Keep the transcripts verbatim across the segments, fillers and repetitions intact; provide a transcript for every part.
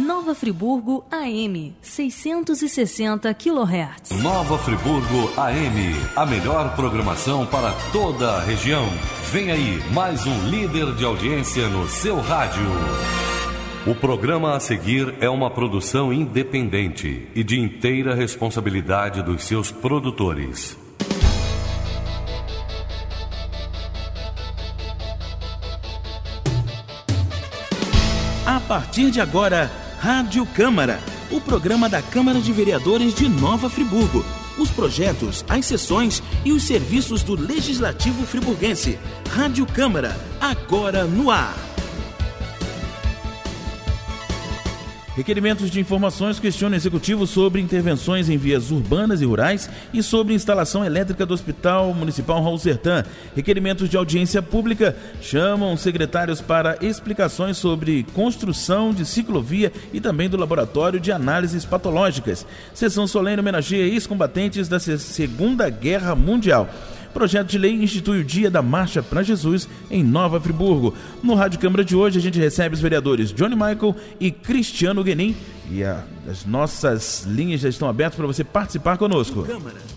Nova Friburgo A M, seiscentos e sessenta quilohertz. Nova Friburgo A M, a melhor programação para toda a região. Vem aí, mais um líder de audiência no seu rádio. O programa a seguir é uma produção independente e de inteira responsabilidade dos seus produtores. A partir de agora, Rádio Câmara, o programa da Câmara de Vereadores de Nova Friburgo. Os projetos, as sessões e os serviços do Legislativo friburguense. Rádio Câmara, agora no ar. Requerimentos de informações questionam o Executivo sobre intervenções em vias urbanas e rurais e sobre instalação elétrica do Hospital Municipal Raul Sertã. Requerimentos de audiência pública chamam secretários para explicações sobre construção de ciclovia e também do laboratório de análises patológicas. Sessão solene homenageia ex-combatentes da Segunda Guerra Mundial. Projeto de lei institui o Dia da Marcha para Jesus em Nova Friburgo. No Rádio Câmara de hoje a gente recebe os vereadores Johnny Michael e Cristiano Guenin. E a, as nossas linhas já estão abertas para você participar conosco. Câmara.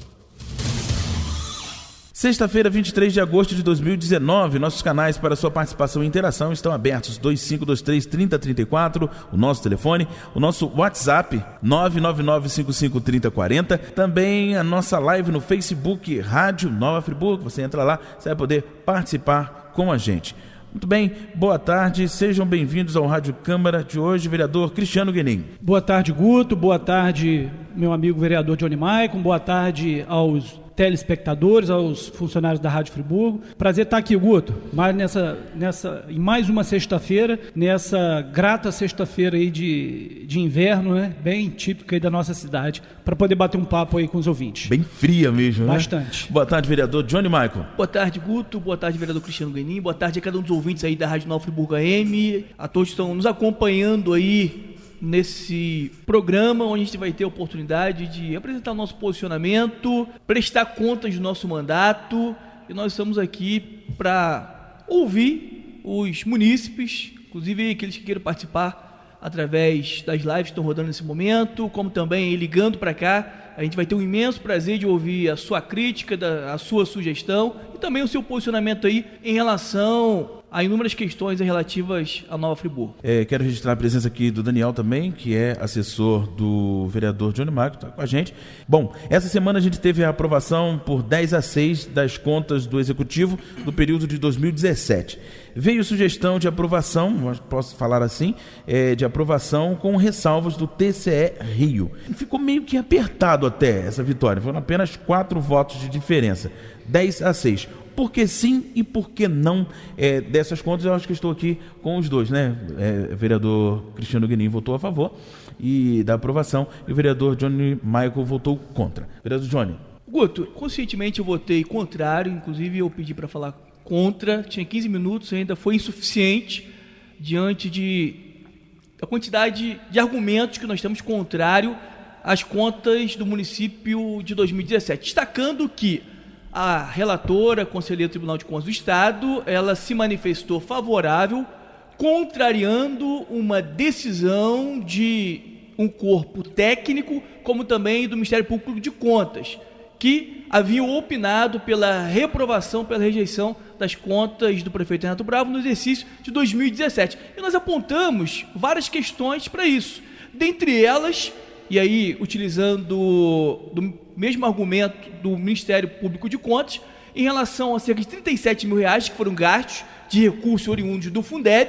Sexta-feira, vinte e três de agosto de dois mil e dezenove, nossos canais para sua participação e interação estão abertos, dois cinco dois três, três zero três quatro, o nosso telefone, o nosso WhatsApp, nove nove nove cinco cinco três zero quatro zero, também a nossa live no Facebook, Rádio Nova Friburgo, você entra lá, você vai poder participar com a gente. Muito bem, boa tarde, sejam bem-vindos ao Rádio Câmara de hoje, vereador Cristiano Guenin. Boa tarde, Guto, boa tarde, meu amigo vereador Johnny Maicon, boa tarde aos telespectadores, aos funcionários da Rádio Friburgo. Prazer estar aqui, Guto, mais nessa, nessa, em mais uma sexta-feira, nessa grata sexta-feira aí de, de inverno, né? Bem típica aí da nossa cidade, para poder bater um papo aí com os ouvintes. Bem fria mesmo, né? Bastante. Boa tarde, vereador Johnny Michael. Boa tarde, Guto, boa tarde, vereador Cristiano Guenin, boa tarde a cada um dos ouvintes aí da Rádio Nova Friburgo A M, a todos que estão nos acompanhando aí nesse programa, onde a gente vai ter a oportunidade de apresentar o nosso posicionamento, prestar contas do nosso mandato, e nós estamos aqui para ouvir os munícipes, inclusive aqueles que queiram participar através das lives que estão rodando nesse momento, como também ligando para cá. A gente vai ter um imenso prazer de ouvir a sua crítica, a sua sugestão e também o seu posicionamento aí em relação a inúmeras questões relativas à Nova Friburgo. É, quero registrar a presença aqui do Daniel também, que é assessor do vereador Johnny Michael, está com a gente. Bom, essa semana a gente teve a aprovação por dez a seis das contas do Executivo do período de dois mil e dezessete. Veio sugestão de aprovação, posso falar assim, é, de aprovação com ressalvas do T C E Rio. Ficou meio que apertado até essa vitória, foram apenas quatro votos de diferença, dez a seis. Por que sim e por que não é, dessas contas? Eu acho que estou aqui com os dois, né? É, o vereador Cristiano Guenin votou a favor e da aprovação e o vereador Johnny Michael votou contra. Vereador Johnny. Guto, conscientemente eu votei contrário, inclusive eu pedi para falar contra, tinha quinze minutos, ainda foi insuficiente diante de, da quantidade de argumentos que nós temos contrário às contas do município de dois mil e dezessete, destacando que a relatora, conselheira do Tribunal de Contas do Estado, ela se manifestou favorável, contrariando uma decisão de um corpo técnico, como também do Ministério Público de Contas, que haviam opinado pela reprovação, pela rejeição das contas do prefeito Renato Bravo no exercício de dois mil e dezessete. E nós apontamos várias questões para isso. Dentre elas, e aí utilizando do mesmo argumento do Ministério Público de Contas, em relação a cerca de trinta e sete mil reais que foram gastos de recursos oriundos do Fundeb,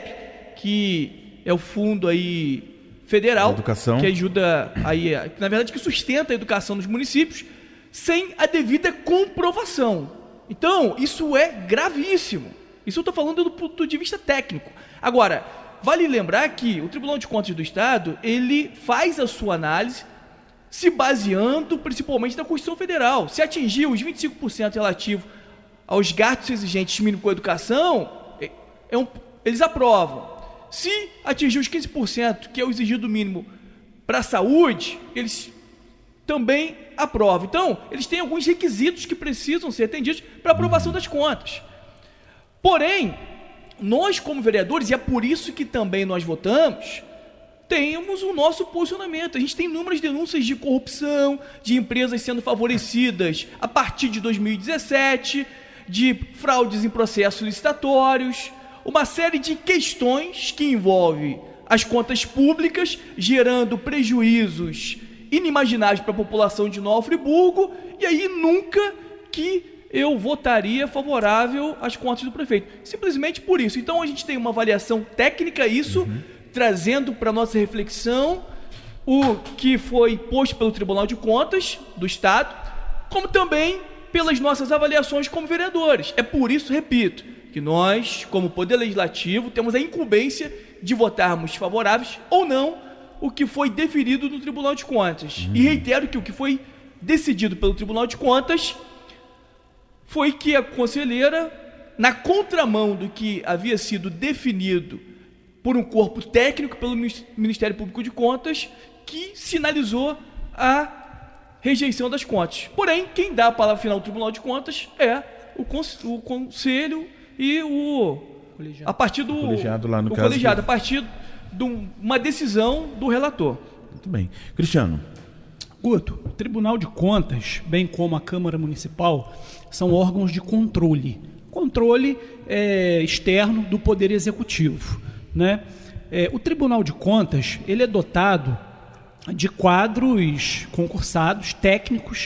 que é o fundo aí federal, educação, que ajuda aí, que, na verdade, que sustenta a educação dos municípios, sem a devida comprovação. Então, isso é gravíssimo. Isso eu estou falando do ponto de vista técnico. Agora, vale lembrar que o Tribunal de Contas do Estado, ele faz a sua análise se baseando principalmente na Constituição Federal. Se atingir os vinte e cinco por cento relativo aos gastos exigentes mínimos com a educação, é, é um, eles aprovam. Se atingir os quinze por cento, que é o exigido mínimo para a saúde, eles também aprovam. Então, eles têm alguns requisitos que precisam ser atendidos para aprovação das contas. Porém, nós como vereadores, e é por isso que também nós votamos, temos o nosso posicionamento. A gente tem inúmeras denúncias de corrupção, de empresas sendo favorecidas a partir de dois mil e dezessete, de fraudes em processos licitatórios, uma série de questões que envolvem as contas públicas, gerando prejuízos inimagináveis para a população de Nova Friburgo, e aí nunca que eu votaria favorável às contas do prefeito. Simplesmente por isso. Então a gente tem uma avaliação técnica, isso, uhum. trazendo para a nossa reflexão o que foi posto pelo Tribunal de Contas do Estado, como também pelas nossas avaliações como vereadores. É por isso, repito, que nós, como Poder Legislativo, temos a incumbência de votarmos favoráveis ou não o que foi definido no Tribunal de Contas. Uhum. E reitero que o que foi decidido pelo Tribunal de Contas foi que a conselheira, na contramão do que havia sido definido por um corpo técnico pelo Ministério Público de Contas, que sinalizou a rejeição das contas. Porém, quem dá a palavra final do Tribunal de Contas é o, cons- o Conselho e o... Colegiado. A partir do... O colegiado lá no o caso. Colegiado, que... a partir de uma decisão do relator. Muito bem. Cristiano. Guto, o Tribunal de Contas, bem como a Câmara Municipal, são órgãos de controle. Controle é, externo do Poder Executivo, né? É, o Tribunal de Contas, ele é dotado de quadros concursados, técnicos,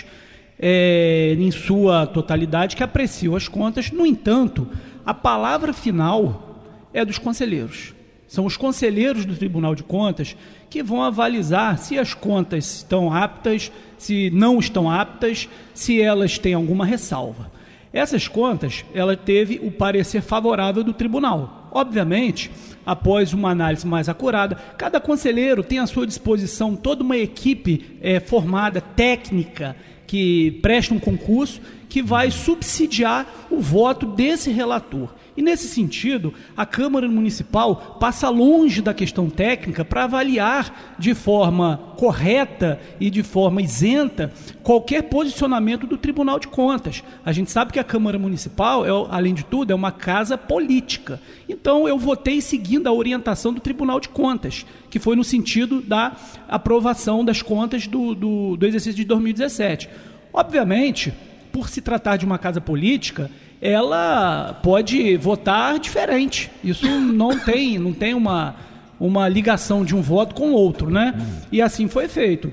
é, em sua totalidade, que apreciam as contas. No entanto, a palavra final é dos conselheiros. São os conselheiros do Tribunal de Contas que vão avalizar se as contas estão aptas, se não estão aptas, se elas têm alguma ressalva. Essas contas, ela teve o parecer favorável do tribunal. Obviamente, após uma análise mais acurada, cada conselheiro tem à sua disposição toda uma equipe é, formada, técnica, que presta um concurso, que vai subsidiar o voto desse relator. E nesse sentido, a Câmara Municipal passa longe da questão técnica para avaliar de forma correta e de forma isenta qualquer posicionamento do Tribunal de Contas. A gente sabe que a Câmara Municipal, é, além de tudo, é uma casa política. Então eu votei seguindo a orientação do Tribunal de Contas, que foi no sentido da aprovação das contas do, do, do exercício de dois mil e dezessete. Obviamente, por se tratar de uma casa política, ela pode votar diferente. Isso não tem, não tem uma, uma ligação de um voto com o outro, né? Uhum. E assim foi feito.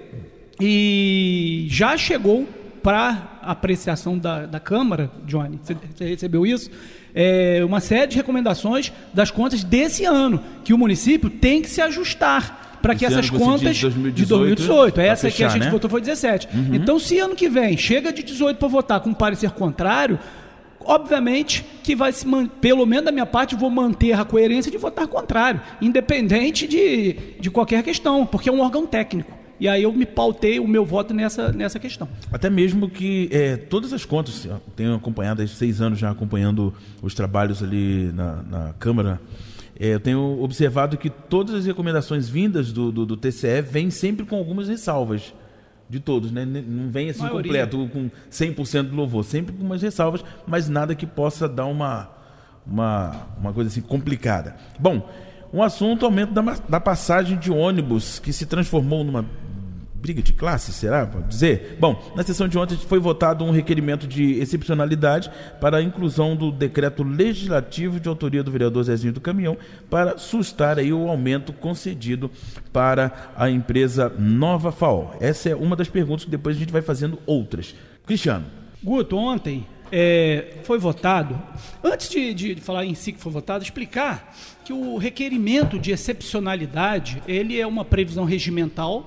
E já chegou para apreciação da, da Câmara, Johnny, você, você recebeu isso? É, uma série de recomendações das contas desse ano, que o município tem que se ajustar para que essas contas de dois mil e dezoito, de dois mil e dezoito essa fechar, que a gente, né, votou foi dezessete. Uhum. Então, se ano que vem chega de dezoito para votar com um parecer contrário, obviamente que vai se man... pelo menos da minha parte, vou manter a coerência de votar contrário, independente de, de qualquer questão, porque é um órgão técnico. E aí eu me pautei o meu voto nessa, nessa questão. Até mesmo que é, todas as contas, tenho acompanhado há seis anos já acompanhando os trabalhos ali na, na Câmara, é, eu tenho observado que todas as recomendações vindas do, do, do T C E vêm sempre com algumas ressalvas. De todos, né? Não vem assim maioria completo, com cem por cento do louvor, sempre com umas ressalvas, mas nada que possa dar uma, uma, uma coisa assim complicada. Bom, um assunto, aumento da, da passagem de ônibus, que se transformou numa briga de classe, será? Pode dizer? Bom, na sessão de ontem foi votado um requerimento de excepcionalidade para a inclusão do decreto legislativo de autoria do vereador Zezinho do Caminhão para sustar aí o aumento concedido para a empresa Nova Faol. Essa é uma das perguntas que depois a gente vai fazendo outras. Cristiano. Guto, ontem é, foi votado, antes de, de falar em si que foi votado, explicar que o requerimento de excepcionalidade, ele é uma previsão regimental,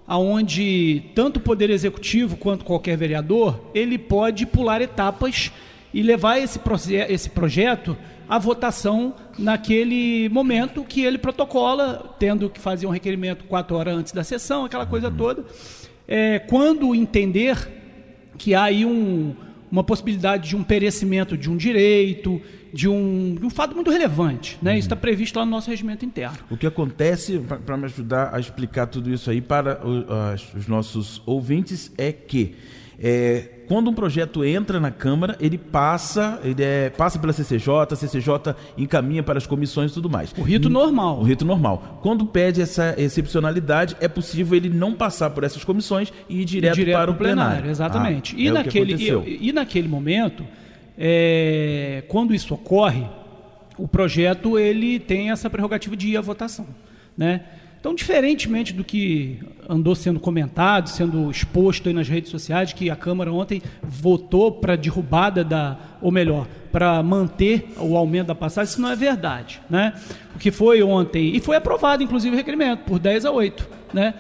onde tanto o Poder Executivo quanto qualquer vereador, ele pode pular etapas e levar esse, proje- esse projeto à votação naquele momento que ele protocola, tendo que fazer um requerimento quatro horas antes da sessão, aquela coisa toda. É, quando entender que há aí um, uma possibilidade de um perecimento de um direito, de um, de um fato muito relevante, né? Uhum. Isso está previsto lá no nosso regimento interno. O que acontece, para me ajudar a explicar tudo isso aí para o, as, os nossos ouvintes, é que É, quando um projeto entra na Câmara, ele passa, ele é, passa pela C C J, a C C J encaminha para as comissões e tudo mais. O rito normal. O rito normal. Quando pede essa excepcionalidade, é possível ele não passar por essas comissões e ir direto, direto para o plenário. plenário. Exatamente. Ah, e, é naquele, e, e naquele momento, é, quando isso ocorre, o projeto ele tem essa prerrogativa de ir à votação, né? Então, diferentemente do que andou sendo comentado, sendo exposto aí nas redes sociais, que a Câmara ontem votou para derrubada da, ou melhor, para manter o aumento da passagem, isso não é verdade, né? O que foi ontem, e foi aprovado, inclusive, o requerimento, por dez a oito, né?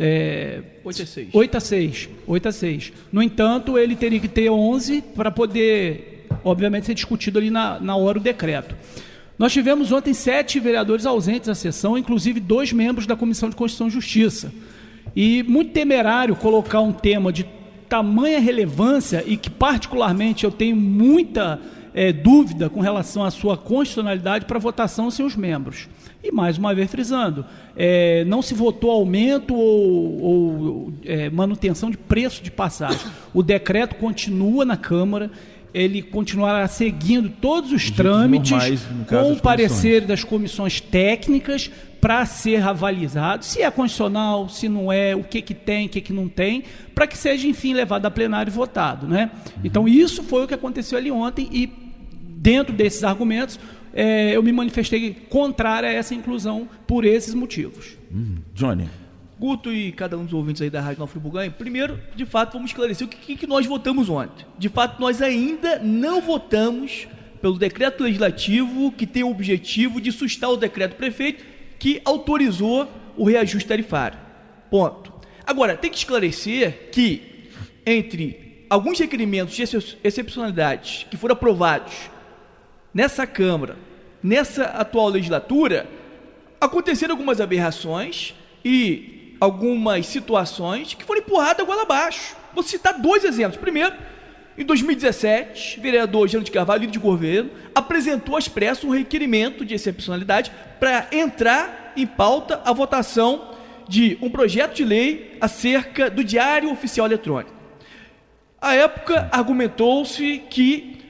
É, oito a seis. oito a seis. oito a seis. No entanto, ele teria que ter onze para poder, obviamente, ser discutido ali na, na hora o decreto. Nós tivemos ontem sete vereadores ausentes da sessão, inclusive dois membros da Comissão de Constituição e Justiça. E muito temerário colocar um tema de tamanha relevância e que, particularmente, eu tenho muita é, dúvida com relação à sua constitucionalidade para votação sem os membros. E, mais uma vez, frisando, é, não se votou aumento ou, ou é, manutenção de preço de passagem. O decreto continua na Câmara, ele continuará seguindo todos os trâmites, normais, com o parecer das comissões técnicas para ser avalizado, se é constitucional, se não é, o que, que tem, o que, que não tem, para que seja, enfim, levado a plenário e votado, né? Uhum. Então, isso foi o que aconteceu ali ontem e, dentro desses argumentos, é, eu me manifestei contrário a essa inclusão por esses motivos. Hum, Johnny. Guto e cada um dos ouvintes aí da Rádio Nova Friburgo, primeiro, de fato, vamos esclarecer o que, que nós votamos ontem. De fato, nós ainda não votamos pelo decreto legislativo que tem o objetivo de sustar o decreto prefeito que autorizou o reajuste tarifário. Ponto. Agora, tem que esclarecer que, entre alguns requerimentos de excepcionalidade que foram aprovados nessa Câmara, nessa atual legislatura, aconteceram algumas aberrações e algumas situações que foram empurradas goela abaixo. Vou citar dois exemplos. Primeiro, em dois mil e dezessete, o vereador Jean de Carvalho, líder de governo, apresentou às pressas um requerimento de excepcionalidade para entrar em pauta a votação de um projeto de lei acerca do Diário Oficial Eletrônico. À época, argumentou-se que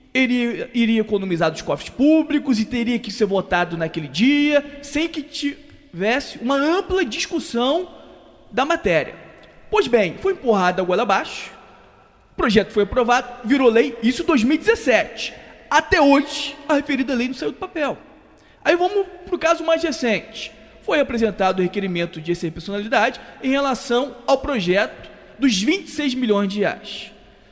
ele iria economizar dos cofres públicos e teria que ser votado naquele dia, sem que tivesse uma ampla discussão da matéria. Pois bem, foi empurrado a goela abaixo, o projeto foi aprovado, virou lei, isso em dois mil e dezessete. Até hoje, a referida lei não saiu do papel. Aí vamos para o caso mais recente. Foi apresentado o requerimento de excepcionalidade em relação ao projeto dos vinte e seis milhões de reais.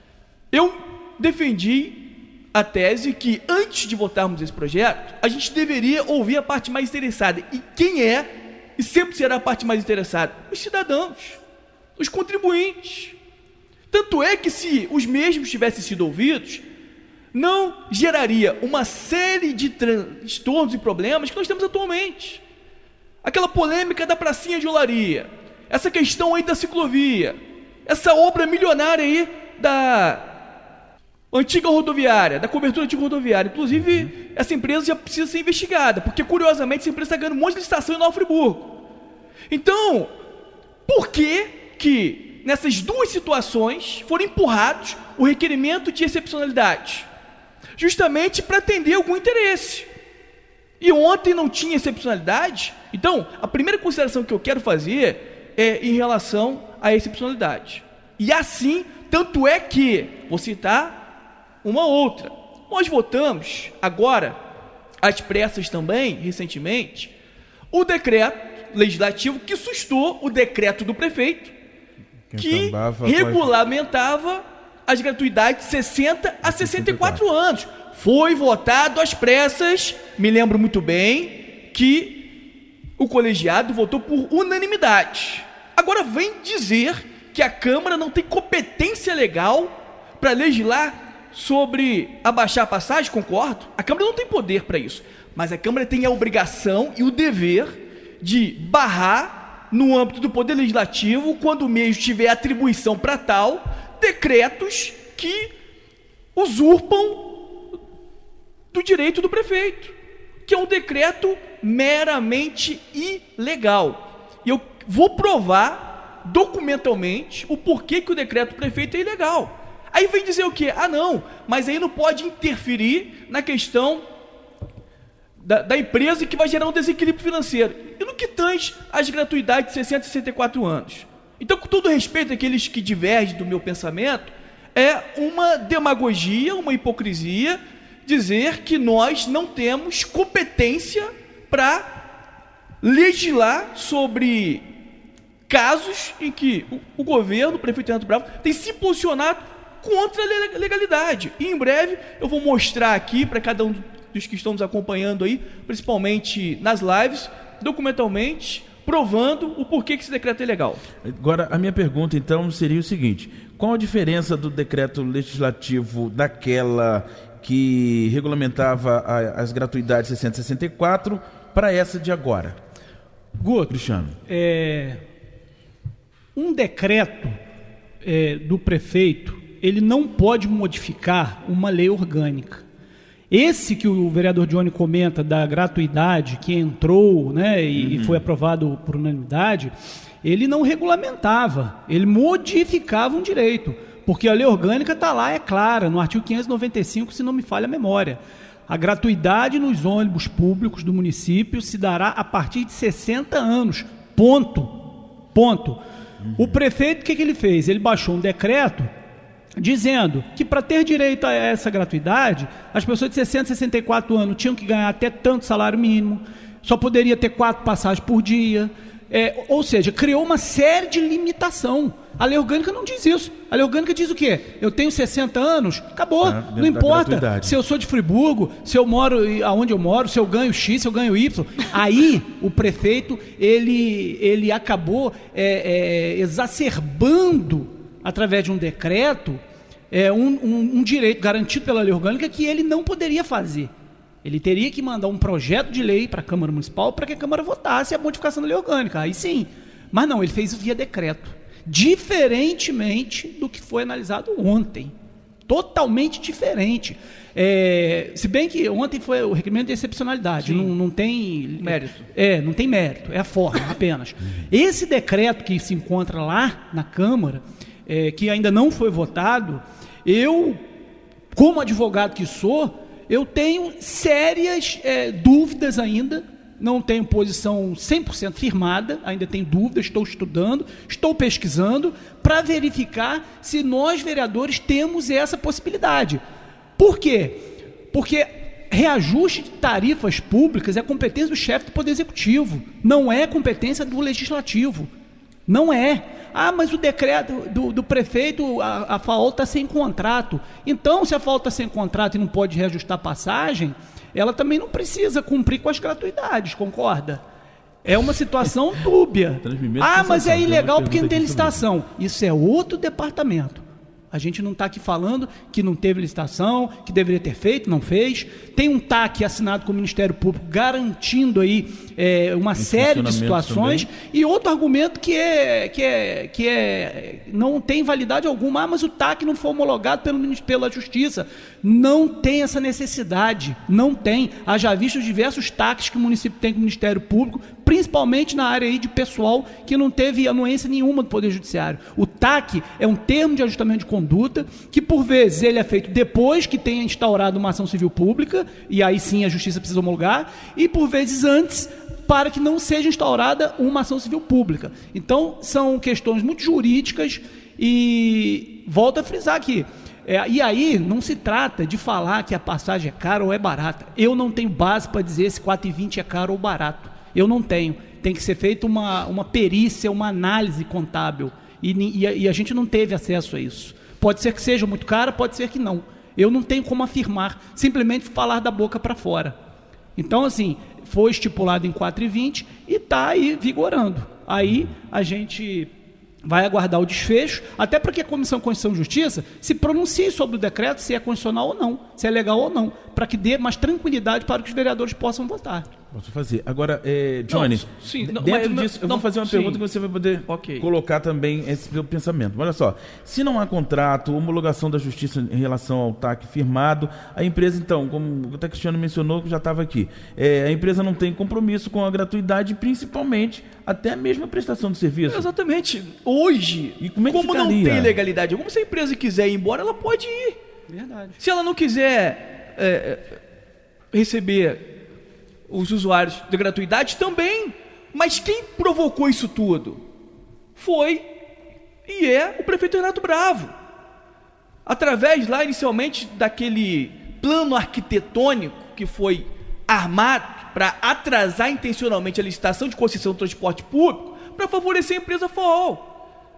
Eu defendi a tese que, antes de votarmos esse projeto, a gente deveria ouvir a parte mais interessada. E quem é, e sempre será a parte mais interessada? Os cidadãos, os contribuintes. Tanto é que, se os mesmos tivessem sido ouvidos, não geraria uma série de transtornos e problemas que nós temos atualmente. Aquela polêmica da pracinha de olaria, essa questão aí da ciclovia, essa obra milionária aí da antiga rodoviária, da cobertura antiga rodoviária. Inclusive, uhum. essa empresa já precisa ser investigada, porque, curiosamente, essa empresa está ganhando um monte de licitação em Nova Friburgo. Então, por que que, nessas duas situações, foram empurrados o requerimento de excepcionalidade? Justamente para atender algum interesse. E ontem não tinha excepcionalidade. Então, a primeira consideração que eu quero fazer é em relação à excepcionalidade. E assim, tanto é que, vou citar uma outra. Nós votamos agora, às pressas também, recentemente, o decreto legislativo que sustou o decreto do prefeito, que regulamentava as gratuidades de sessenta a sessenta e quatro anos. Foi votado às pressas, me lembro muito bem, que o colegiado votou por unanimidade. Agora vem dizer que a Câmara não tem competência legal para legislar sobre abaixar a passagem. Concordo, a Câmara não tem poder para isso, mas a Câmara tem a obrigação e o dever de barrar, no âmbito do Poder Legislativo, quando o mesmo tiver atribuição para tal, decretos que usurpam do direito do prefeito, que é um decreto meramente ilegal. E eu vou provar documentalmente o porquê que o decreto do prefeito é ilegal. Aí vem dizer o quê? Ah, não, mas aí não pode interferir na questão da, da empresa que vai gerar um desequilíbrio financeiro. E no que tange as gratuidades de sessenta e sessenta e quatro anos. Então, com todo respeito àqueles que divergem do meu pensamento, é uma demagogia, uma hipocrisia dizer que nós não temos competência para legislar sobre casos em que o, o governo, o prefeito Renato Bravo, tem se posicionado contra a legalidade. E em breve eu vou mostrar aqui para cada um dos que estão nos acompanhando aí, principalmente nas lives, documentalmente, provando o porquê que esse decreto é legal. Agora, a minha pergunta, então, seria o seguinte: qual a diferença do decreto legislativo daquela que regulamentava a, as gratuidades sessenta e sessenta e quatro para essa de agora? Guto, Cristiano. É, um decreto é, do prefeito, ele não pode modificar uma lei orgânica. Esse que o vereador Johnny comenta da gratuidade, que entrou, né, e, uhum. e foi aprovado por unanimidade, ele não regulamentava, ele modificava um direito, porque a lei orgânica está lá, é clara, no artigo quinhentos e noventa e cinco, se não me falha a memória. A gratuidade nos ônibus públicos do município se dará a partir de sessenta anos, ponto, ponto. Uhum. O prefeito, o que, que ele fez? Ele baixou um decreto dizendo que para ter direito a essa gratuidade, as pessoas de sessenta, sessenta e quatro anos tinham que ganhar até tanto salário mínimo, só poderia ter quatro passagens por dia, é, ou seja, criou uma série de limitação. A lei orgânica não diz isso. A lei orgânica diz o quê? Eu tenho sessenta anos, acabou, ah, não importa se eu sou de Friburgo, se eu moro aonde eu moro, se eu ganho X, se eu ganho Y. Aí o prefeito, ele, ele acabou é, é, exacerbando, através de um decreto, é, um, um, um direito garantido pela lei orgânica que ele não poderia fazer. Ele teria que mandar um projeto de lei para a Câmara Municipal para que a Câmara votasse a modificação da lei orgânica. Aí sim. Mas não, ele fez via decreto. Diferentemente do que foi analisado ontem. Totalmente diferente. É, se bem que ontem foi o requerimento de excepcionalidade, não, não tem mérito. É, não tem mérito, é a forma apenas. Esse decreto que se encontra lá na Câmara, É, que ainda não foi votado, eu, como advogado que sou, eu tenho sérias é, dúvidas ainda, não tenho posição cem por cento firmada, ainda tenho dúvidas, estou estudando, estou pesquisando, para verificar se nós, vereadores, temos essa possibilidade. Por quê? Porque reajuste de tarifas públicas é competência do chefe do Poder Executivo, não é competência do Legislativo. Não é. Ah, mas o decreto do, do prefeito, a, a F A O está sem contrato. Então, se a F A O está sem contrato e não pode reajustar a passagem, ela também não precisa cumprir com as gratuidades, concorda? É uma situação dúbia. Ah, mas é ilegal porque não tem licitação. Isso é outro departamento. A gente não está aqui falando que não teve licitação, que deveria ter feito, não fez. Tem um T A C assinado com o Ministério Público garantindo aí é, uma série de situações. Também. E outro argumento que, é, que, é, que é, não tem validade alguma. Ah, mas o T A C não foi homologado pelo, pela Justiça. Não tem essa necessidade. Não tem. Haja visto os diversos T A Cs que o município tem com o Ministério Público, principalmente na área aí de pessoal que não teve anuência nenhuma do Poder Judiciário. O T A C é um termo de ajustamento de conduta que, por vezes, ele é feito depois que tenha instaurado uma ação civil pública, e aí sim a Justiça precisa homologar, e, por vezes, antes, para que não seja instaurada uma ação civil pública. Então, são questões muito jurídicas e, volto a frisar aqui, é, e aí não se trata de falar que a passagem é cara ou é barata. Eu não tenho base para dizer se quatro reais e vinte é caro ou barato. Eu não tenho. Tem que ser feita uma, uma perícia, uma análise contábil. E, e, a, e a gente não teve acesso a isso. Pode ser que seja muito cara, pode ser que não. Eu não tenho como afirmar, simplesmente falar da boca para fora. Então, assim, foi estipulado em quatro reais e vinte e está aí vigorando. Aí a gente vai aguardar o desfecho, até para que a Comissão de Constituição e Justiça se pronuncie sobre o decreto, se é constitucional ou não, se é legal ou não, para que dê mais tranquilidade para que os vereadores possam votar. Posso fazer. Agora, é, Johnny, não, sim, não, dentro mas, disso, eu não, vou fazer uma sim. pergunta que você vai poder Okay. colocar também esse seu pensamento. Olha só, se não há contrato, homologação da justiça em relação ao T A C firmado, a empresa, então, como o Cristiano mencionou, que já estava aqui, é, a empresa não tem compromisso com a gratuidade, principalmente até mesmo a prestação de serviço. Exatamente. Hoje, e como é que como não ficaria? tem legalidade, como se a empresa quiser ir embora, ela pode ir. Verdade. Se ela não quiser é, receber os usuários de gratuidade, também. Mas quem provocou isso tudo? Foi e é o prefeito Renato Bravo. Através lá, inicialmente, daquele plano arquitetônico que foi armado para atrasar intencionalmente a licitação de concessão do transporte público para favorecer a empresa F O O L.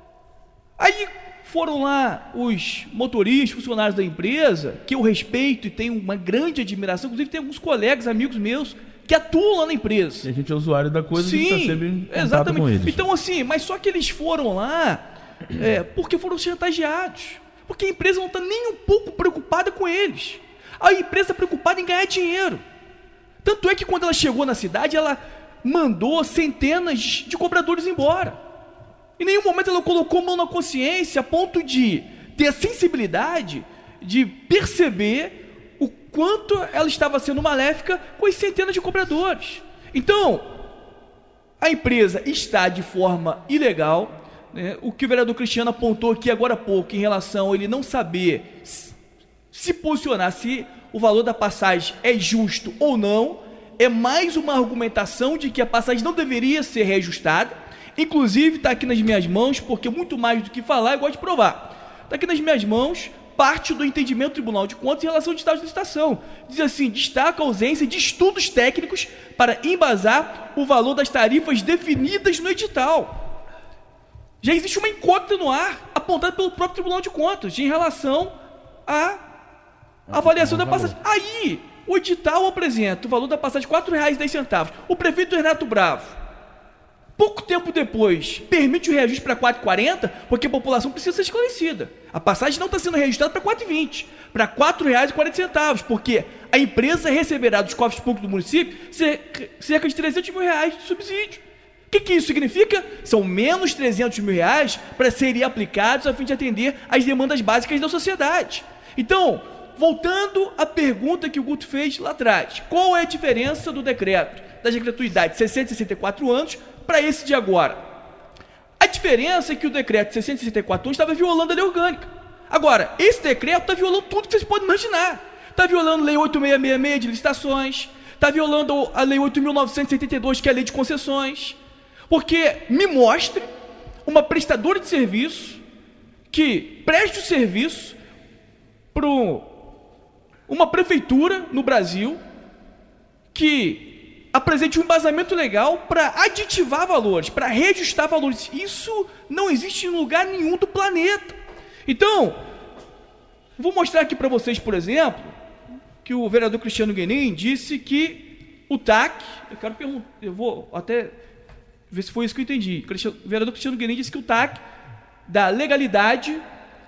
Aí foram lá os motoristas, funcionários da empresa, que eu respeito e tenho uma grande admiração, inclusive tem alguns colegas, amigos meus, que atuam lá na empresa. E a gente é usuário da coisa, Sim, a gente está sempre em contato exatamente. com eles. Então assim, mas só que eles foram lá é, porque foram chantageados. Porque a empresa não está nem um pouco preocupada com eles. A empresa está preocupada em ganhar dinheiro. Tanto é que quando ela chegou na cidade, ela mandou centenas de cobradores embora. Em nenhum momento ela colocou mão na consciência a ponto de ter a sensibilidade de perceber o quanto ela estava sendo maléfica com as centenas de cobradores. Então, a empresa está de forma ilegal, né? O que o vereador Cristiano apontou aqui agora há pouco em relação a ele não saber se posicionar, se o valor da passagem é justo ou não, é mais uma argumentação de que a passagem não deveria ser reajustada. Inclusive, está aqui nas minhas mãos, porque muito mais do que falar, eu gosto de provar. Está aqui nas minhas mãos parte do entendimento do Tribunal de Contas em relação ao estado de licitação. Diz assim: destaca a ausência de estudos técnicos para embasar o valor das tarifas definidas no edital. Já existe uma incógnita no ar, apontada pelo próprio Tribunal de Contas, em relação à avaliação da passagem. Aí, o edital apresenta o valor da passagem de quatro reais e dez centavos. O prefeito Renato Bravo, pouco tempo depois, permite o reajuste para quatro reais e quarenta centavos, porque a população precisa ser esclarecida. A passagem não está sendo reajustada para quatro reais e vinte centavos, para quatro reais e quarenta centavos, porque a empresa receberá dos cofres públicos do município cerca de trezentos mil reais de subsídio. O que, que isso significa? São menos trezentos mil reais para serem aplicados a fim de atender às demandas básicas da sociedade. Então, voltando à pergunta que o Guto fez lá atrás, qual é a diferença do decreto da gratuidade de seiscentos e sessenta e quatro anos para esse de agora? A diferença é que o decreto de seiscentos e sessenta e quatro anos estava violando a lei orgânica. Agora, esse decreto está violando tudo que vocês podem imaginar. Está violando a lei oito mil seiscentos e sessenta e seis de licitações, está violando a lei oito mil novecentos e setenta e dois, que é a lei de concessões. Porque me mostre uma prestadora de serviço que preste o serviço para uma prefeitura no Brasil que apresente um embasamento legal para aditivar valores, para reajustar valores. Isso não existe em lugar nenhum do planeta. Então, vou mostrar aqui para vocês, por exemplo, que o vereador Cristiano Guenin disse que o T A C, eu quero perguntar, eu vou até ver se foi isso que eu entendi. O vereador Cristiano Guenin disse que o T A C dá legalidade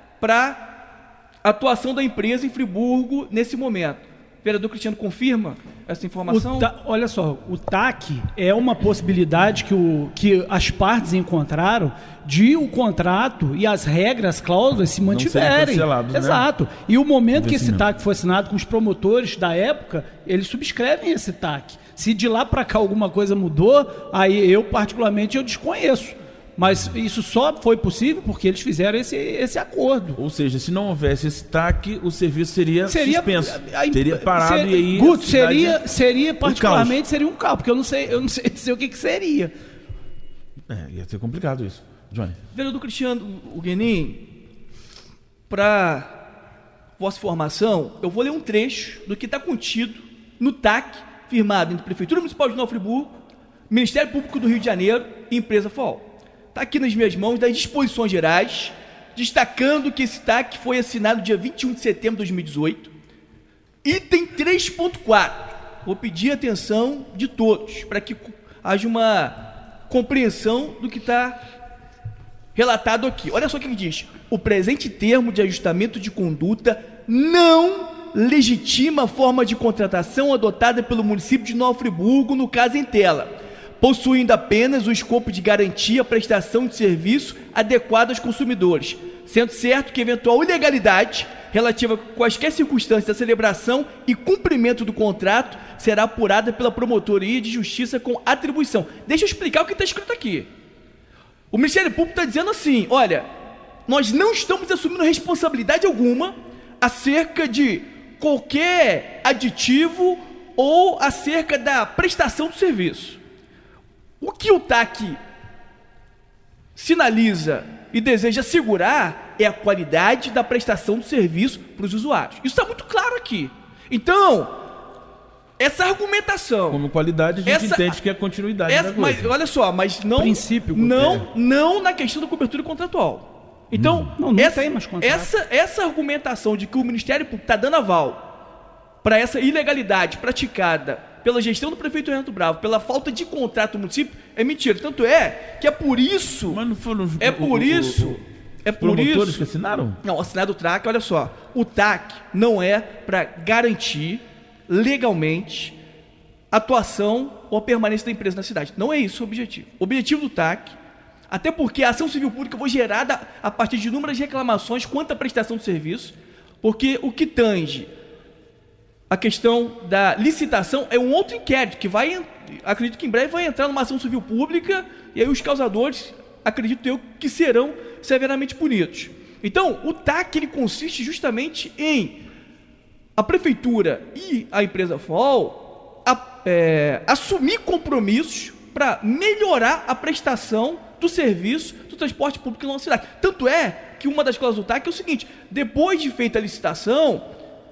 para a atuação da empresa em Friburgo nesse momento. O vereador Cristiano confirma essa informação? Ta, olha só, o T A C é uma possibilidade que, o, que as partes encontraram de o contrato e as regras, as cláusulas se mantiverem. Exato. Né? E o momento que esse T A C foi assinado com os promotores da época, eles subscrevem esse T A C. Se de lá para cá alguma coisa mudou, aí eu particularmente eu desconheço. Mas isso só foi possível porque eles fizeram esse, esse acordo. Ou seja, se não houvesse esse T A C, o serviço seria, seria suspenso. A, a, teria parado ser, e aí... Guto, seria, seria particularmente, um seria um caos, porque eu não sei, eu não sei dizer o que, que seria. É, ia ser complicado isso. Johnny. Vereador Cristiano Guenin, para vossa informação, eu vou ler um trecho do que está contido no T A C, firmado entre a Prefeitura Municipal de Nova Friburgo, Ministério Público do Rio de Janeiro e Empresa F O O L. Está aqui nas minhas mãos das disposições gerais, destacando que esse T A C foi assinado dia vinte e um de setembro de dois mil e dezoito. Item três ponto quatro. Vou pedir a atenção de todos, para que haja uma compreensão do que está relatado aqui. Olha só o que ele diz. O presente termo de ajustamento de conduta não legitima a forma de contratação adotada pelo município de Nova Friburgo, no caso em tela, possuindo apenas o escopo de garantir a prestação de serviço adequado aos consumidores, sendo certo que eventual ilegalidade relativa a quaisquer circunstâncias da celebração e cumprimento do contrato será apurada pela Promotoria de Justiça com atribuição. Deixa eu explicar o que está escrito aqui. O Ministério Público está dizendo assim, olha, nós não estamos assumindo responsabilidade alguma acerca de qualquer aditivo ou acerca da prestação do serviço. O que o T A C sinaliza e deseja assegurar é a qualidade da prestação do serviço para os usuários. Isso está muito claro aqui. Então, essa argumentação... Como qualidade, a gente essa, entende que é a continuidade essa, da coisa. Mas, olha só, mas não, Princípio, não, é. não na questão da cobertura contratual. Então, Não, não essa, tem mais contrato. essa, essa argumentação de que o Ministério Público está dando aval para essa ilegalidade praticada pela gestão do prefeito Renato Bravo, pela falta de contrato do município, é mentira. Tanto é que é por isso... Mas não foram os, é por o, isso... o, o, é por promotores isso... que assinaram? Não, assinado o T A C, olha só. O T A C não é para garantir legalmente a atuação ou a permanência da empresa na cidade. Não é isso o objetivo. O objetivo do T A C, até porque a ação civil pública foi gerada a partir de inúmeras reclamações quanto à prestação de serviço, porque o que tange a questão da licitação é um outro inquérito que vai, acredito que em breve vai entrar numa ação civil pública e aí os causadores, acredito eu, que serão severamente punidos. Então, o T A C ele consiste justamente em a prefeitura e a empresa F O L a, é, assumir compromissos para melhorar a prestação do serviço do transporte público na nossa cidade. Tanto é que uma das cláusulas do T A C é o seguinte: depois de feita a licitação,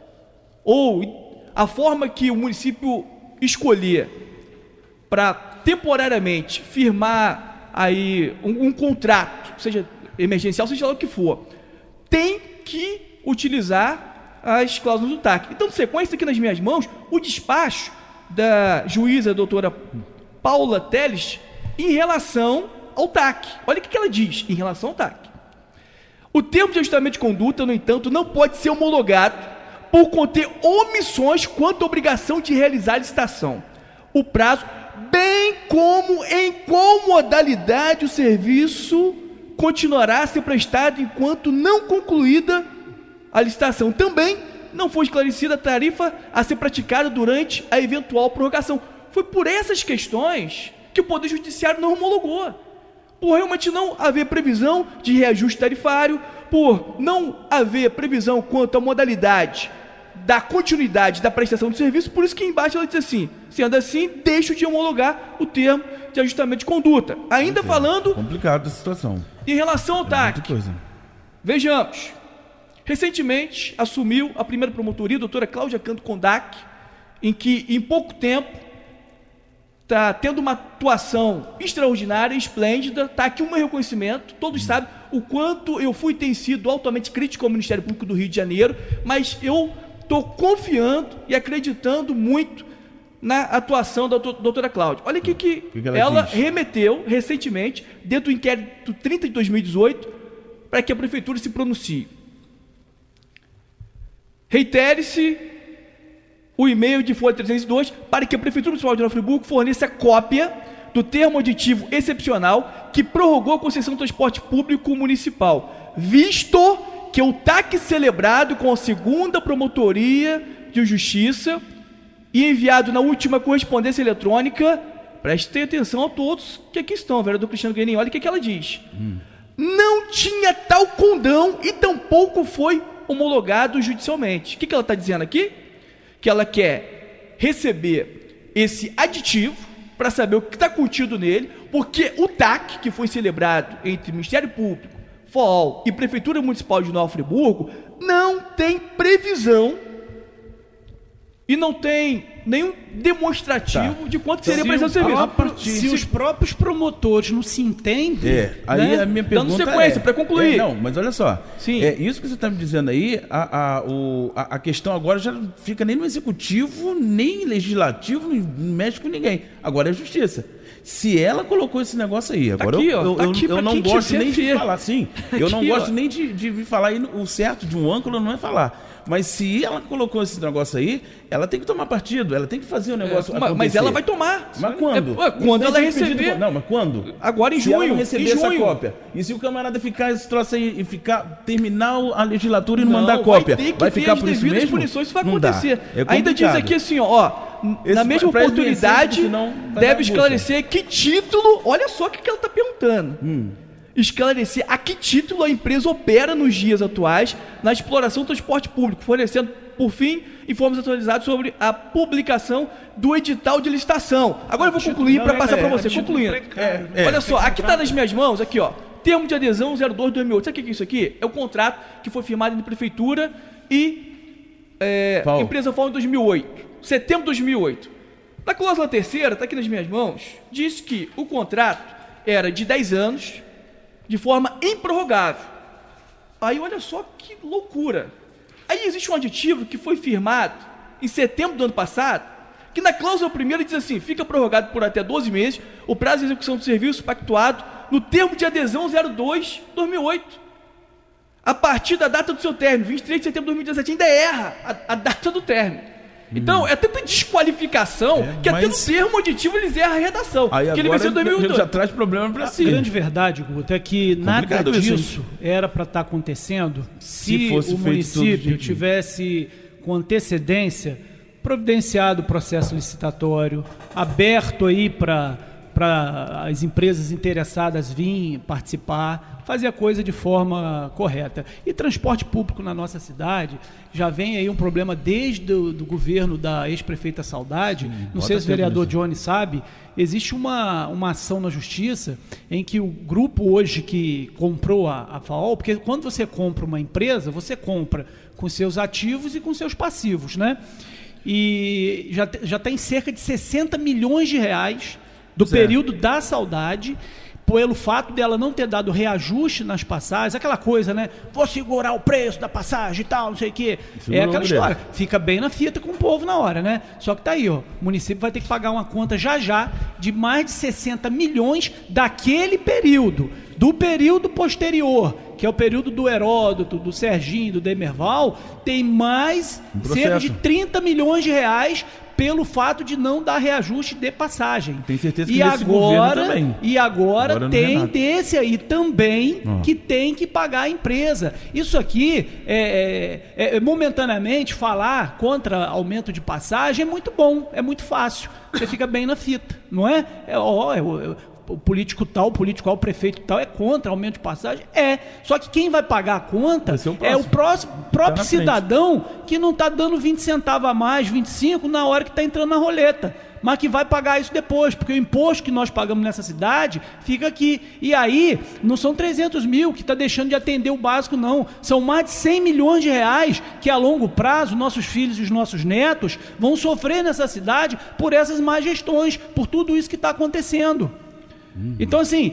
ou a forma que o município escolher para temporariamente firmar aí um, um contrato, seja emergencial, seja lá o que for, tem que utilizar as cláusulas do T A C. Então, de sequência, aqui nas minhas mãos, o despacho da juíza doutora Paula Teles em relação ao T A C. Olha o que ela diz em relação ao T A C. O termo de ajustamento de conduta, no entanto, não pode ser homologado por conter omissões quanto à obrigação de realizar a licitação, o prazo, bem como em qual modalidade o serviço continuará a ser prestado enquanto não concluída a licitação. Também não foi esclarecida a tarifa a ser praticada durante a eventual prorrogação. Foi por essas questões que o Poder Judiciário não homologou, por realmente não haver previsão de reajuste tarifário, por não haver previsão quanto à modalidade da continuidade da prestação do serviço. Por isso que embaixo ela diz assim: sendo assim, deixo de homologar o termo de ajustamento de conduta. Ainda Entendo. falando... Complicada a situação. Em relação ao É T A muita C, coisa. vejamos, recentemente assumiu a primeira promotoria a doutora Cláudia Canto Kondak, em que em pouco tempo está tendo uma atuação extraordinária, esplêndida. Está aqui um meu reconhecimento. Todos sabem o quanto eu fui e tenho sido altamente crítico ao Ministério Público do Rio de Janeiro, mas eu estou confiando e acreditando muito na atuação da doutora Cláudia. Olha o que, que, que, que ela, ela diz? remeteu recentemente, dentro do inquérito trinta de dois mil e dezoito, para que a Prefeitura se pronuncie. Reitere-se o e-mail de folha trezentos e dois para que a Prefeitura Municipal de Nova Friburgo forneça cópia do termo aditivo excepcional que prorrogou a concessão do transporte público municipal, visto que o T A C celebrado com a segunda Promotoria de Justiça e enviado na última correspondência eletrônica, prestem atenção a todos que aqui estão, vereador Cristiano Guenin, olha o que, que ela diz. Hum. Não tinha tal condão e tampouco foi homologado judicialmente. O que, que ela está dizendo aqui? Que ela quer receber esse aditivo para saber o que está contido nele, porque o T A C, que foi celebrado entre Ministério Público, F O L e Prefeitura Municipal de Nova Friburgo, não tem previsão e não tem nenhum demonstrativo tá. de quanto seria a prestação de serviço. Próprio, se os próprios promotores não se entendem... É, aí né? a minha pergunta Dando sequência, é... para concluir. É, não, mas olha só. Sim. É, isso que você está me dizendo aí, a, a, o, a, a questão agora já não fica nem no executivo, nem legislativo, não mexe com ninguém. Agora é a justiça. Se ela colocou esse negócio aí, agora aqui, eu, ó, eu, eu, aqui eu não gosto nem de falar assim. Eu não Aqui, gosto ó. nem de, de falar aí, o certo de um âncora não é falar. Mas se ela colocou esse negócio aí, ela tem que tomar partido, ela tem que fazer o negócio É, acontecer. mas ela vai tomar. Mas quando? É, quando Isso ela tem que pedir receber. do- Não, mas quando? Agora em Se ela junho. não receber em essa junho. cópia. E se o camarada ficar esse troço aí e ficar, terminar a legislatura e não, Não, mandar cópia, vai ter que vai ter ficar as por isso devidas mesmo? punições, isso vai Não dá. acontecer. É Ainda diz complicado. aqui assim, ó, n- Esse na mesma pra- pra oportunidade, exemplo, senão vai dar deve bucha. esclarecer que título, olha só o que que ela está perguntando. Hum. Esclarecer a que título a empresa opera nos dias atuais na exploração do transporte público, fornecendo, por fim, informes atualizados sobre a publicação do edital de licitação. Agora eu vou concluir não, para é, passar é, para é, você, título concluindo. precário. É, Olha é. só, aqui está nas minhas mãos, aqui ó, termo de adesão zero dois de dois mil e oito. Sabe o que é isso aqui? É o contrato que foi firmado entre a prefeitura e é, Qual? empresa F A O em dois mil e oito, setembro de dois mil e oito. Na cláusula terceira, está aqui nas minhas mãos, diz que o contrato era de dez anos, de forma improrrogável. Aí olha só que loucura. Aí existe um aditivo que foi firmado em setembro do ano passado, que na cláusula primeira diz assim: fica prorrogado por até doze meses o prazo de execução do serviço pactuado no termo de adesão zero dois de dois mil e oito. A partir da data do seu término, vinte e três de setembro de dois mil e dezessete, ainda erra a, a data do término. Então, é tanta desqualificação É, que até no mas- termo aditivo eles erram a redação. Aí que ele vai agora ser em dois mil e ele dois. já traz problema pra A si. grande verdade, Guto, é que nada Complicado isso, disso era para estar acontecendo Se se, fosse o feito tudo município direitinho. tivesse, com antecedência, providenciado o processo licitatório, aberto aí para para as empresas interessadas virem participar, fazer a coisa de forma correta. E transporte público na nossa cidade já vem aí um problema desde o do governo da ex-prefeita Saudade. Não bota sei se o tempo vereador nisso. Johnny sabe, existe uma, uma ação na justiça em que o grupo hoje que comprou a, a F A O, porque quando você compra uma empresa, você compra com seus ativos e com seus passivos, né? E já, te- já tem cerca de sessenta milhões de reais do Certo. período da Saudade, pelo fato dela não ter dado reajuste nas passagens, aquela coisa, né? Vou segurar o preço da passagem e tal, não sei o quê. Segurou É aquela beleza. história. Fica bem na fita com o povo na hora, né? Só que tá aí, ó. O município vai ter que pagar uma conta já já de mais de sessenta milhões daquele período. Do período posterior, que é o período do Heródoto, do Serginho, do Demerval, tem mais Um cerca processo. de trinta milhões de reais pelo fato de não dar reajuste de passagem. Tenho certeza e que nesse governo agora, também. E agora, Agora no tem Renato. desse aí também Ó. que tem que pagar a empresa. Isso aqui, é, é, é, momentaneamente, falar contra aumento de passagem é muito bom, é muito fácil. Você fica bem na fita, não é? É, ó, é, o- o político tal, o político tal, o prefeito tal é contra aumento de passagem? É. Só que quem vai pagar a conta Vai ser o é o próximo. próximo, próprio na frente. cidadão que não está dando vinte centavos a mais, vinte e cinco na hora que está entrando na roleta, mas que vai pagar isso depois, porque o imposto que nós pagamos nessa cidade fica aqui. E aí, não são trezentos mil que está deixando de atender o básico, não. São mais de cem milhões de reais que a longo prazo nossos filhos e os nossos netos vão sofrer nessa cidade por essas más gestões, por tudo isso que está acontecendo. Então, assim,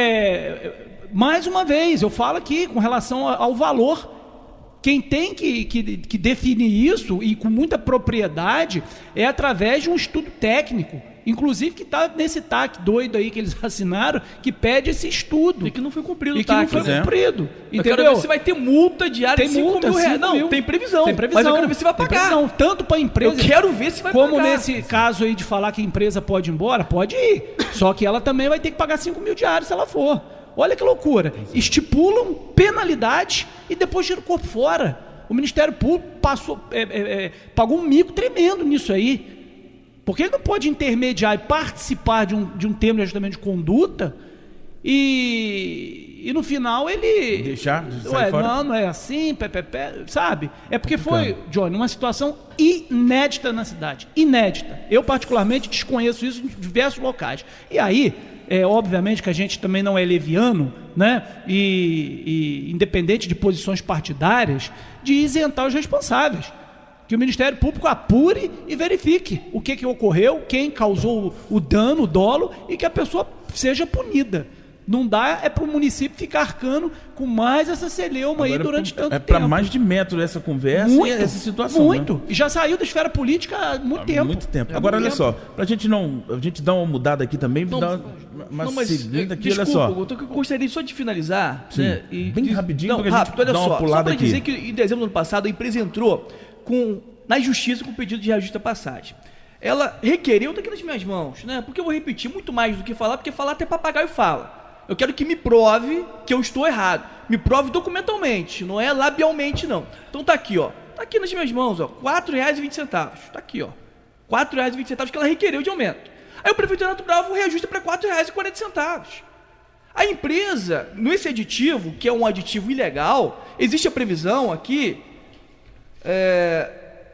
é, mais uma vez, eu falo aqui com relação a- ao valor. Quem tem que, que, que definir isso, e com muita propriedade, é através de um estudo técnico. Inclusive que está nesse T A C doido aí que eles assinaram, que pede esse estudo. E que não foi cumprido E o que não T A C, foi né? cumprido. Eu quero Entendeu? ver se vai ter multa diária Tem de cinco multa, mil reais. cinco Não, mil. tem previsão. Tem previsão. Mas eu quero ver se vai Tem pagar. previsão, tanto para a empresa. Eu quero ver se vai como pagar. nesse caso aí de falar que a empresa pode ir embora, pode ir. Só que ela também vai ter que pagar cinco mil diários se ela for. Olha que loucura. Estipulam penalidade e depois tira o corpo fora. O Ministério Público passou, é, é, é, pagou um mico tremendo nisso aí. Porque ele não pode intermediar e participar de um, de um termo de ajustamento de conduta e, e no final ele... Deixar de sair Ué, fora? não, não é assim, pé, pé, pé, sabe? É porque foi, Johnny, uma situação inédita na cidade. Inédita. Eu, particularmente, desconheço isso em diversos locais. E aí, é, obviamente que a gente também não é leviano, né? E, e independente de posições partidárias, de isentar os responsáveis. Que o Ministério Público apure e verifique o que, que ocorreu, quem causou o dano, o dolo, e que a pessoa seja punida. Não dá é para o município ficar arcando com mais essa celeuma aí durante é, tanto é tempo. É para mais de metro essa conversa muito, e essa situação. Muito. Né? E já saiu da esfera política há muito há tempo. Muito tempo. É Agora, muito olha tempo. só, para a gente não, a gente dar uma mudada aqui também, não, dar uma, uma seguida aqui, desculpa, olha só. Eu gostaria só de finalizar. Sim, né, e, bem e, rapidinho, não, porque a gente rápido, olha dá uma só, pulada só para aqui. dizer que em dezembro do ano passado a empresa entrou com, na justiça com pedido de reajuste da passagem. Ela requereu, está aqui nas minhas mãos, né? Porque eu vou repetir muito mais do que falar, porque falar até papagaio fala. Eu quero que me prove que eu estou errado. Me prove documentalmente, não é labialmente, não. Então tá aqui, ó. Tá aqui nas minhas mãos, ó. quatro reais e vinte centavos. Tá aqui, ó. quatro reais e vinte centavos que ela requereu de aumento. Aí o prefeito Renato Bravo reajusta para quatro reais e quarenta centavos. A empresa, nesse aditivo, que é um aditivo ilegal, existe a previsão aqui é,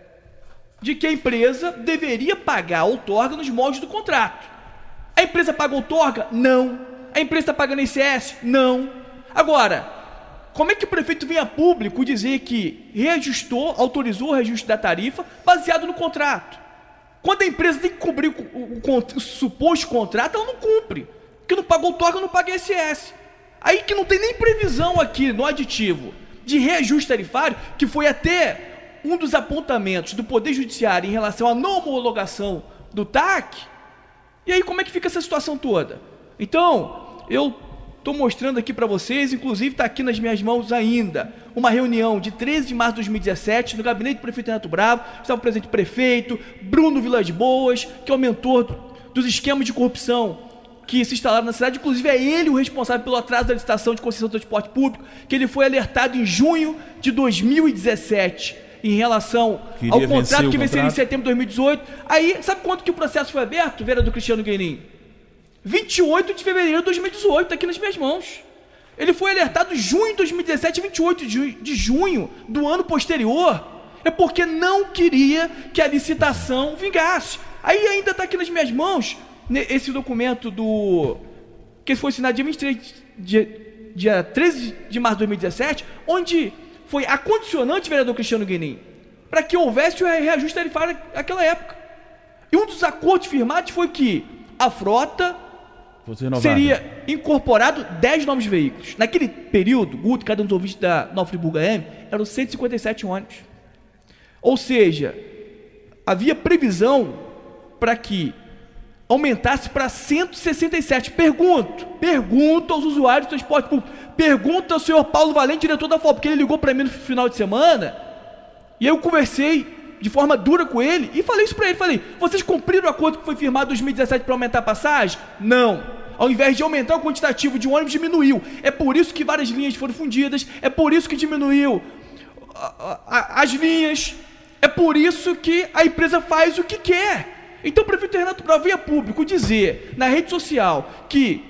de que a empresa deveria pagar a outorga nos moldes do contrato. A empresa paga a outorga? Não. A empresa está pagando I C S? Não. Agora, como é que o prefeito vem a público dizer que reajustou, autorizou o reajuste da tarifa baseado no contrato? Quando a empresa tem que cumprir o, o, o, o suposto contrato, ela não cumpre. Porque não paga outorga, não paga I C S. Aí que não tem nem previsão aqui no aditivo de reajuste tarifário, que foi até um dos apontamentos do Poder Judiciário em relação à não homologação do T A C. E aí como é que fica essa situação toda? Então, eu estou mostrando aqui para vocês, inclusive está aqui nas minhas mãos ainda, uma reunião de treze de março de dois mil e dezessete, no gabinete do prefeito Renato Bravo, estava presente o prefeito, Bruno Vilas Boas, que é o mentor dos esquemas de corrupção que se instalaram na cidade, inclusive é ele o responsável pelo atraso da licitação de concessão do transporte público, que ele foi alertado em junho de dois mil e dezessete, em relação Queria ao contrato que venceu em setembro de dois mil e dezoito. Aí, sabe quanto que o processo foi aberto, vereador Cristiano Guerin? vinte e oito de fevereiro de dois mil e dezoito, está aqui nas minhas mãos. Ele foi alertado em junho de dois mil e dezessete, vinte e oito de junho do ano posterior. É porque não queria que a licitação vingasse. Aí ainda está aqui nas minhas mãos esse documento do que foi assinado dia vinte e três, dia, dia treze de março de dois mil e dezessete, onde foi a condicionante, vereador Cristiano Guerin, para que houvesse o reajuste tarifário naquela época. E um dos acordos firmados foi que a frota seria incorporado dez novos veículos. Naquele período, Guto, cada um dos ouvintes da Nova Friburgo A M, eram cento e cinquenta e sete ônibus. Ou seja, havia previsão para que aumentasse para cento e sessenta e sete. Pergunto, pergunto aos usuários do transporte público, pergunto ao senhor Paulo Valente, diretor da F O P, porque ele ligou para mim no final de semana, e eu conversei de forma dura com ele, e falei isso para ele, falei, vocês cumpriram o acordo que foi firmado em dois mil e dezessete para aumentar a passagem? Não. Ao invés de aumentar o quantitativo de ônibus, diminuiu. É por isso que várias linhas foram fundidas, é por isso que diminuiu a, a, as linhas, é por isso que a empresa faz o que quer. Então o prefeito Renato Bravo veio a público dizer na rede social que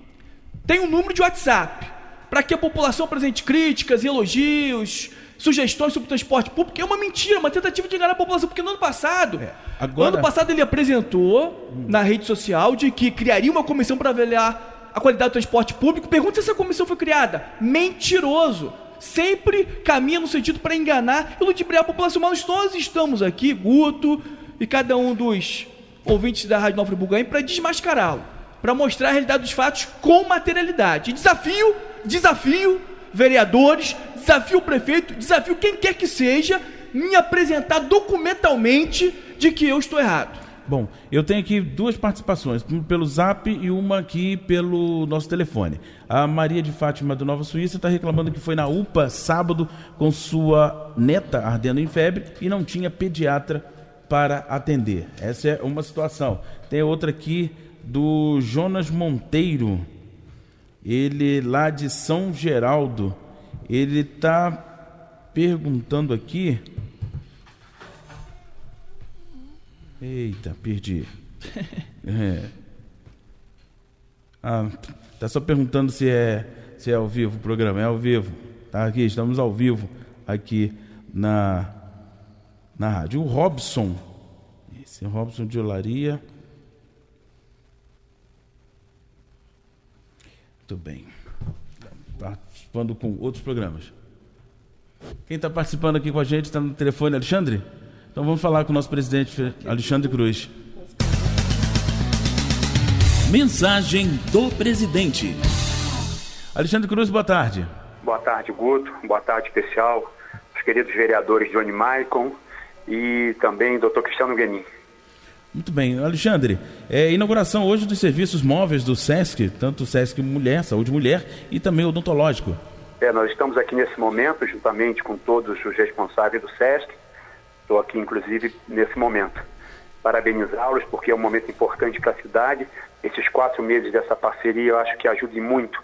tem um número de WhatsApp para que a população apresente críticas, elogios, sugestões sobre o transporte público, é uma mentira, uma tentativa de enganar a população, porque no ano passado, é, agora... ano passado ele apresentou hum. na rede social de que criaria uma comissão para avaliar a qualidade do transporte público. Pergunta se essa comissão foi criada. Mentiroso. Sempre caminha no sentido para enganar e ludibriar a população. Mas nós estamos aqui, Guto e cada um dos ouvintes da Rádio Nova Friburgo, para desmascará-lo, para mostrar a realidade dos fatos com materialidade. E desafio, desafio vereadores, desafio o prefeito, desafio quem quer que seja, me apresentar documentalmente de que eu estou errado. Bom, eu tenho aqui duas participações, uma pelo Zap e uma aqui pelo nosso telefone. A Maria de Fátima do Nova Suíça está reclamando que foi na U P A sábado com sua neta ardendo em febre e não tinha pediatra para atender. Essa é uma situação. Tem outra aqui do Jonas Monteiro, ele lá de São Geraldo, ele está perguntando aqui... Eita, perdi. É. Ah, tá só perguntando se é, se é ao vivo o programa. É ao vivo. Tá aqui, estamos ao vivo aqui na, na rádio. O Robson, esse é o Robson de Olaria. Muito bem. Participando com outros programas. Quem está participando aqui com a gente está no telefone, Alexandre? Então vamos falar com o nosso presidente Alexandre Cruz. Mensagem do presidente. Alexandre Cruz, boa tarde. Boa tarde, Guto. Boa tarde, especial aos queridos vereadores Johnny Maicon e também doutor Cristiano Guenin. Muito bem. Alexandre, é inauguração hoje dos serviços móveis do SESC, tanto o SESC Mulher, Saúde Mulher e também o odontológico. É, nós estamos aqui nesse momento, juntamente com todos os responsáveis do SESC. Estou aqui, inclusive, nesse momento. Parabenizá-los, porque é um momento importante para a cidade. Esses quatro meses dessa parceria, eu acho que ajudem muito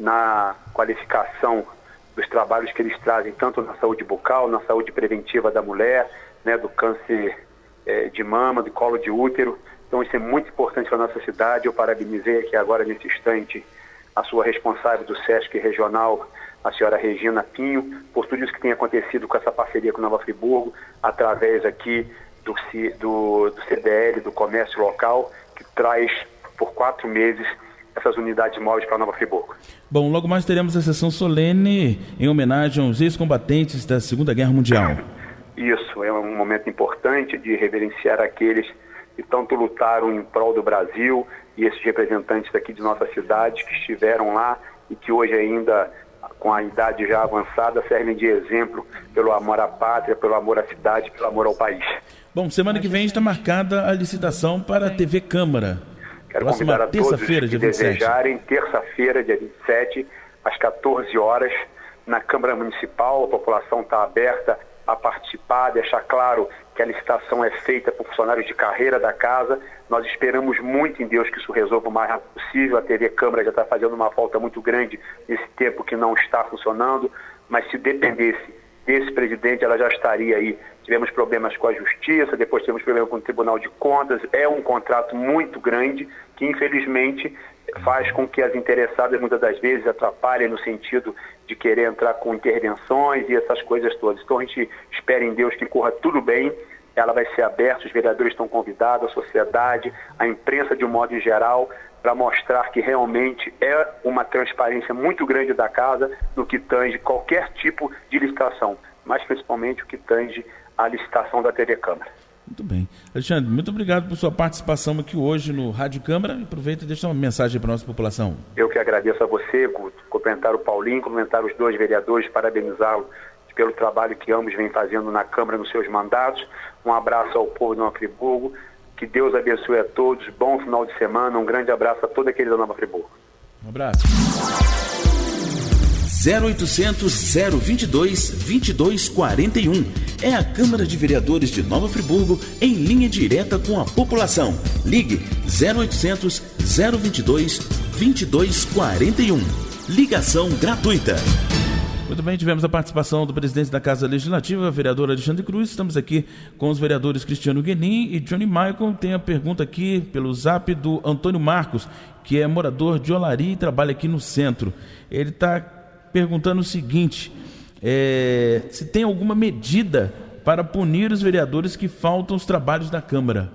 na qualificação dos trabalhos que eles trazem, tanto na saúde bucal, na saúde preventiva da mulher, né, do câncer é, de mama, do colo de útero. Então isso é muito importante para a nossa cidade. Eu parabenizei aqui agora, nesse instante, a sua responsável do SESC Regional, a senhora Regina Pinho, por tudo isso que tem acontecido com essa parceria com Nova Friburgo, através aqui do, do, do C D L, do comércio local, que traz por quatro meses essas unidades móveis para Nova Friburgo. Bom, logo mais teremos a sessão solene em homenagem aos ex-combatentes da Segunda Guerra Mundial. Isso, é um momento importante de reverenciar aqueles que tanto lutaram em prol do Brasil e esses representantes aqui de nossa cidade que estiveram lá e que hoje ainda, com a idade já avançada, servem de exemplo pelo amor à pátria, pelo amor à cidade, pelo amor ao país. Bom, semana que vem está marcada a licitação para a T V Câmara. Quero Próxima convidar a todos terça-feira, que dia vinte e sete. desejarem, terça-feira, dia vinte e sete, às quatorze horas, na Câmara Municipal. A população está aberta a participar, deixar claro que a licitação é feita por funcionários de carreira da casa. Nós esperamos muito em Deus que isso resolva o mais rápido possível. A T V Câmara já está fazendo uma falta muito grande nesse tempo que não está funcionando, mas se dependesse desse presidente, ela já estaria aí. Tivemos problemas com a Justiça, depois tivemos problemas com o Tribunal de Contas. É um contrato muito grande que, infelizmente, faz com que as interessadas, muitas das vezes, atrapalhem no sentido de querer entrar com intervenções e essas coisas todas. Então, a gente espera em Deus que corra tudo bem. Ela vai ser aberta, os vereadores estão convidados, a sociedade, a imprensa de um modo em geral, para mostrar que realmente é uma transparência muito grande da casa no que tange qualquer tipo de licitação, mas principalmente o que tange a licitação da T V Câmara. Muito bem. Alexandre, muito obrigado por sua participação aqui hoje no Rádio Câmara. Aproveita e deixa uma mensagem para a nossa população. Eu que agradeço a você, Guto, cumprimentar o Paulinho, cumprimentar os dois vereadores, parabenizá-lo pelo trabalho que ambos vêm fazendo na Câmara nos seus mandatos. Um abraço ao povo de Nova Friburgo. Que Deus abençoe a todos. Bom final de semana. Um grande abraço a toda a querida Nova Friburgo. Um abraço. zero oitocentos, zero vinte e dois, vinte e dois quarenta e um. É a Câmara de Vereadores de Nova Friburgo em linha direta com a população. Ligue zero oitocentos, zero vinte e dois, vinte e dois quarenta e um. Ligação gratuita. Muito bem, tivemos a participação do presidente da Casa Legislativa, vereador Alexandre Cruz. Estamos aqui com os vereadores Cristiano Guenin e Johnny Maicon. Tem a pergunta aqui pelo zap do Antônio Marcos, que é morador de Olari e trabalha aqui no centro. Ele está perguntando o seguinte, é, se tem alguma medida para punir os vereadores que faltam aos trabalhos da Câmara.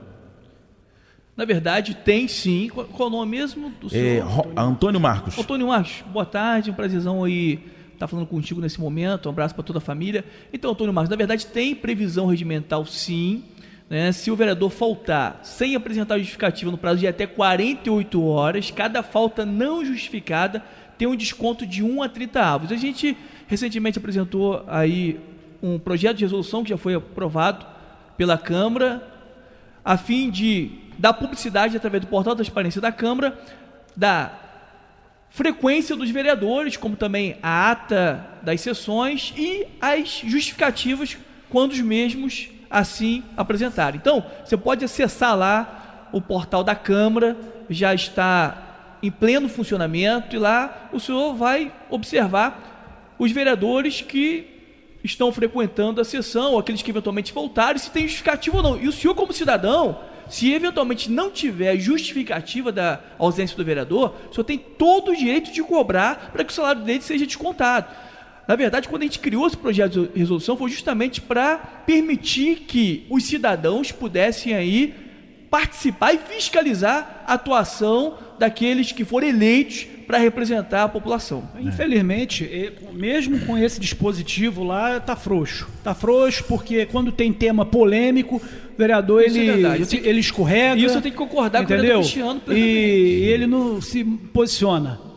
Na verdade, tem sim. Qual, qual o nome mesmo do senhor? É, Antônio? Antônio Marcos. Antônio Marcos, boa tarde, um prazerzão aí estar falando contigo nesse momento, um abraço para toda a família. Então, Antônio Marcos, na verdade tem previsão regimental sim, né? Se o vereador faltar sem apresentar justificativa no prazo de até quarenta e oito horas, cada falta não justificada tem um desconto de um a trinta avos. A gente recentemente apresentou aí um projeto de resolução que já foi aprovado pela Câmara, a fim de dar publicidade através do portal da transparência da Câmara, da frequência dos vereadores, como também a ata das sessões e as justificativas quando os mesmos assim apresentarem. Então, você pode acessar lá o portal da Câmara, já está em pleno funcionamento, e lá o senhor vai observar os vereadores que estão frequentando a sessão, aqueles que eventualmente faltaram, se tem justificativa ou não. E o senhor, como cidadão, se eventualmente não tiver justificativa da ausência do vereador, o senhor tem todo o direito de cobrar para que o salário dele seja descontado. Na verdade, quando a gente criou esse projeto de resolução, foi justamente para permitir que os cidadãos pudessem aí participar e fiscalizar a atuação daqueles que foram eleitos para representar a população. É. Infelizmente, mesmo com esse dispositivo lá, está frouxo. Está frouxo porque quando tem tema polêmico, o vereador ele, é ele escorrega. Isso eu tenho que concordar, entendeu? Com o vereador Cristiano. E ele não se posiciona.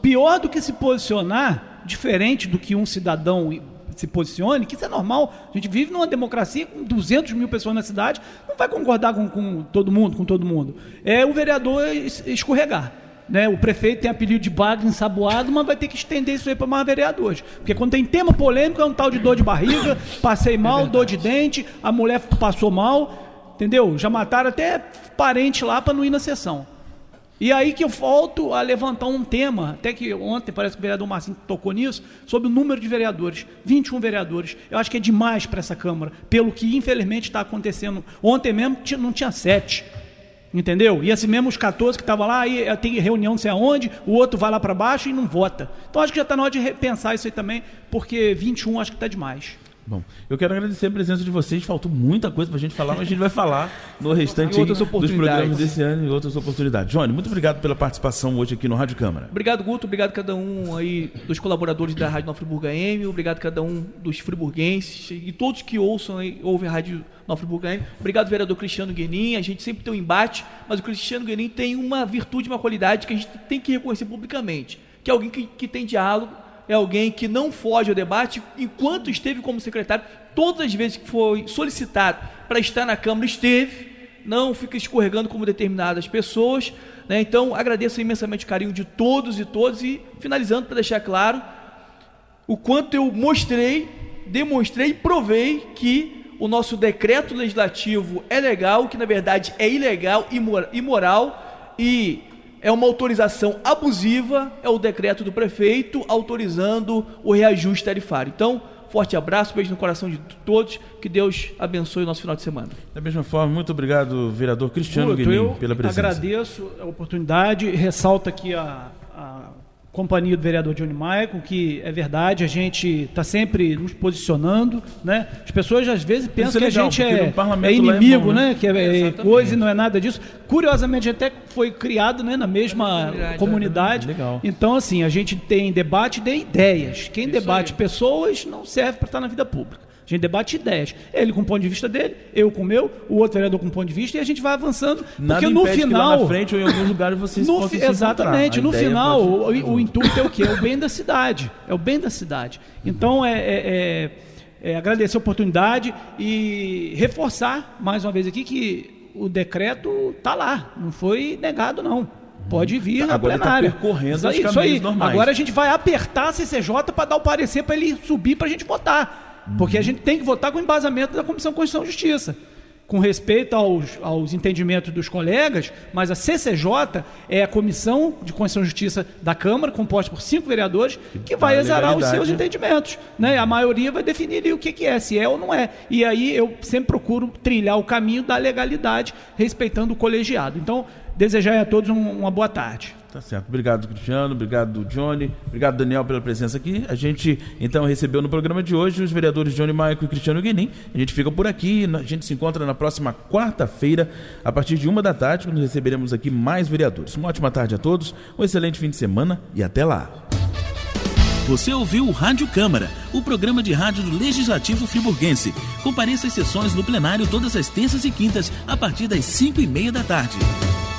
pior do que se posicionar, diferente do que um cidadão se posicione, que isso é normal. A gente vive numa democracia com duzentas mil pessoas na cidade, não vai concordar com, com todo mundo, com todo mundo. É o vereador escorregar. Né? O prefeito tem apelido de bagre ensaboado, mas vai ter que estender isso aí para mais vereadores. Porque quando tem tema polêmico, é um tal de dor de barriga, passei mal, é dor de dente, a mulher passou mal, entendeu? Já mataram até parente lá para não ir na sessão. E aí que eu volto a levantar um tema, até que ontem parece que o vereador Marcinho tocou nisso, sobre o número de vereadores, vinte e um vereadores. Eu acho que é demais para essa Câmara, pelo que infelizmente está acontecendo. Ontem mesmo não tinha sete, entendeu? E assim mesmo os quatorze que estavam lá, aí tem reunião não sei aonde, o outro vai lá para baixo e não vota. Então acho que já está na hora de repensar isso aí também, porque vinte e um acho que está demais. Bom, eu quero agradecer a presença de vocês. Faltou muita coisa pra gente falar, mas a gente vai falar no restante dos programas desse ano e outras oportunidades. Johnny, muito obrigado pela participação hoje aqui no Rádio Câmara. Obrigado, Guto. Obrigado a cada um aí dos colaboradores da Rádio Nova Friburgo A M. Obrigado a cada um dos friburguenses e todos que ouçam aí, ouvem a Rádio Nova Friburgo A M. Obrigado, vereador Cristiano Guenin. A gente sempre tem um embate, mas o Cristiano Guenin tem uma virtude, uma qualidade que a gente tem que reconhecer publicamente, que é alguém que, que tem diálogo, é alguém que não foge ao debate. Enquanto esteve como secretário, todas as vezes que foi solicitado para estar na Câmara, esteve, não fica escorregando como determinadas pessoas, né? Então agradeço imensamente o carinho de todos e todas, e finalizando para deixar claro o quanto eu mostrei, demonstrei e provei que o nosso decreto legislativo é legal, que na verdade é ilegal, imoral, e é uma autorização abusiva, é o decreto do prefeito autorizando o reajuste tarifário. Então, forte abraço, beijo no coração de todos, que Deus abençoe o nosso final de semana. Da mesma forma, muito obrigado, vereador Cristiano Guenin, pela presença. Agradeço a oportunidade, ressalto aqui a, a companhia do vereador Johnny Michael, que é verdade, a gente está sempre nos posicionando, né? As pessoas às vezes pensam é legal, que a gente é, é inimigo, é bom, né? né? Que é, é coisa e não é nada disso. Curiosamente, até foi criado, né, na mesma comunidade. comunidade. Legal. Então, assim, a gente tem debate de ideias. Quem Isso debate aí. pessoas não serve para estar na vida pública. A gente debate ideias. Ele com o ponto de vista dele, eu com o meu, o outro vereador com o ponto de vista, e a gente vai avançando. Nada porque no final. Que lá na frente ou em alguns lugares vocês no, possam Exatamente. No final, pode... o, o intuito é o quê? É o bem da cidade. É o bem da cidade. Então, é, é, é, é agradecer a oportunidade e reforçar, mais uma vez aqui, que o decreto está lá. Não foi negado, não. Pode vir na Agora plenária. Está percorrendo isso aí, os caminhos isso aí. normais. Agora a gente vai apertar a C C J para dar o parecer para ele subir para a gente votar. Porque a gente tem que votar com o embasamento da Comissão de Constituição e Justiça, com respeito aos, aos entendimentos dos colegas, mas a C C J é a Comissão de Constituição e Justiça da Câmara, composta por cinco vereadores, que vai exarar os seus entendimentos, né? A maioria vai definir ali o que, que é, se é ou não é. E aí eu sempre procuro trilhar o caminho da legalidade, respeitando o colegiado. Então, desejar a todos um, uma boa tarde. Tá certo. Obrigado, Cristiano. Obrigado, Johnny. Obrigado, Daniel, pela presença aqui. A gente, então, recebeu no programa de hoje os vereadores Johnny Michael e Cristiano Guenin. A gente fica por aqui. A gente se encontra na próxima quarta-feira, a partir de uma da tarde, quando receberemos aqui mais vereadores. Uma ótima tarde a todos, um excelente fim de semana e até lá. Você ouviu o Rádio Câmara, o programa de rádio do Legislativo Friburguense. Compareça às sessões no plenário todas as terças e quintas, a partir das cinco e meia da tarde.